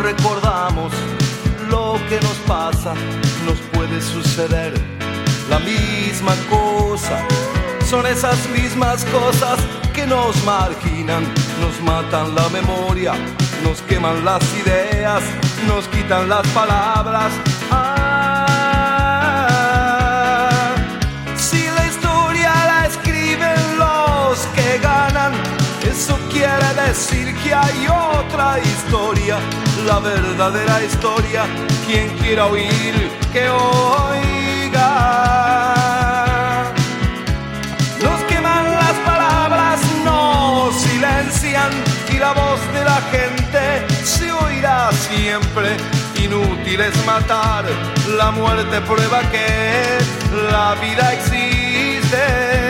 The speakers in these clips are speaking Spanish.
recordamos lo que nos pasa, nos puede suceder la misma cosa. Son esas mismas cosas que nos marginan, nos matan la memoria, nos queman las ideas, nos quitan las palabras. Si la historia la escriben los que ganan, eso quiere decir que hay otra historia, la verdadera historia. Quien quiera oír, que oiga. Nos queman las palabras, nos silencian, y la voz de la gente se oirá siempre. Inútil es matar, la muerte prueba que la vida existe.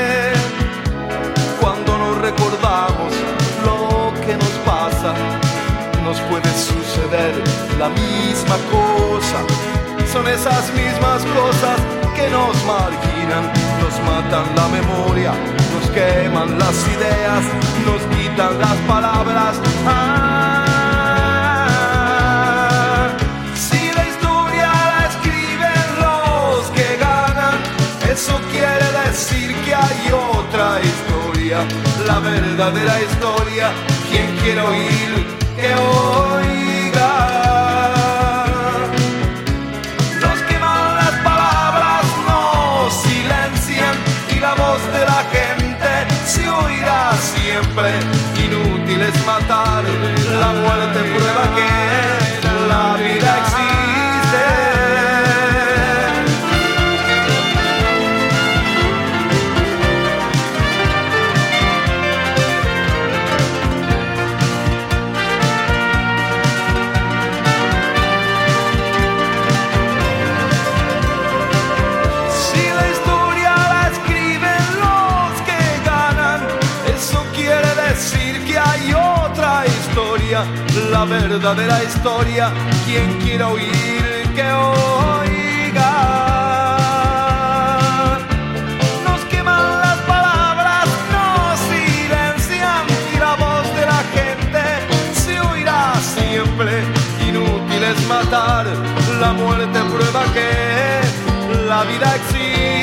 Cuando nos recordamos lo que nos pasa, nos puede suceder la misma cosa. Son esas mismas cosas que nos marginan, nos matan la memoria, nos queman las ideas, nos quitan las palabras. Si la historia la escriben los que ganan, eso quiere decir que hay otra historia, la verdadera historia. Quien quiera oír, que oiga. Nos queman las palabras, nos silencian, y la voz de la gente se oirá siempre. Inútil es matar, la muerte prueba que la vida existe. La verdadera historia. Quien quiera oír, que oiga. Nos queman las palabras, nos silencian, y la voz de la gente se oirá siempre. Inútil es matar, la muerte prueba que la vida existe.